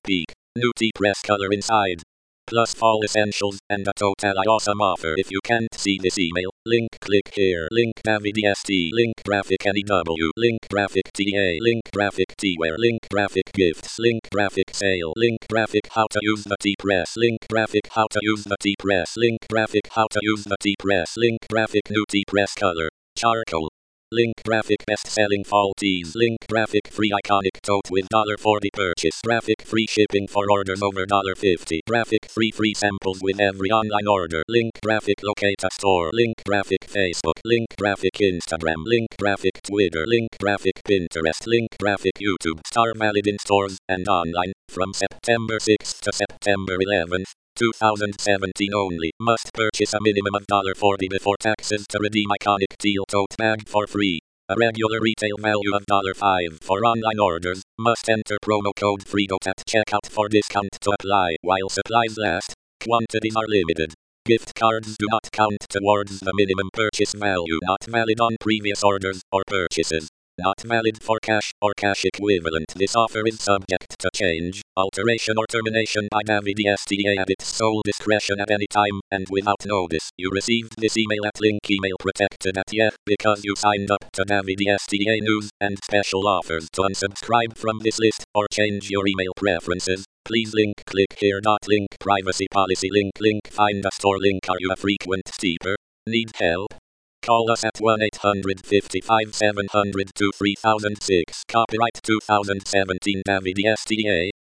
peek. Nudie press color inside. Plus fall essentials and a totally awesome offer. If you can't see this email, link click here. Link DaviDST. Link graphic NEW. Link graphic TA. Link graphic T-Wear. Link graphic gifts. Link graphic sale. Link graphic how to use the T-Press. Link graphic how to use the T-Press. Link graphic how to use the T-Press. Link graphic new T-Press color. Charcoal. Link graphic best-selling fall tees. Link graphic free iconic tote with $40 purchase. Graphic free shipping for orders over $50. Graphic free samples with every online order. Link graphic locate a store. Link graphic Facebook. Link graphic Instagram. Link graphic Twitter. Link graphic Pinterest. Link graphic YouTube. Star valid in stores and online from September 6th to September 11th. 2017 only. Must purchase a minimum of $40 before taxes to redeem iconic teal tote bag for free. A regular retail value of $5 for online orders. Must enter promo code FREEDOT at checkout for discount to apply while supplies last. Quantities are limited. Gift cards do not count towards the minimum purchase value. Not valid on previous orders or purchases. Not valid for cash or cash equivalent. This offer is subject to change, alteration or termination by DaviDSTA at its sole discretion at any time and without notice. You received this email at link email protected at Yahoo because you signed up to DaviDSTA news and special offers. To unsubscribe from this list or change your email preferences, please link click here. Link privacy policy. Link find a store. Link are you a frequent steeper? Need help? Call us at 1-800-55-702-3006. Copyright 2017 DaviDSTA,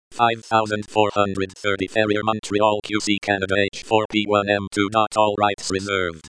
5430 Ferrier Montreal QC Canada H4P1M2. All rights reserved.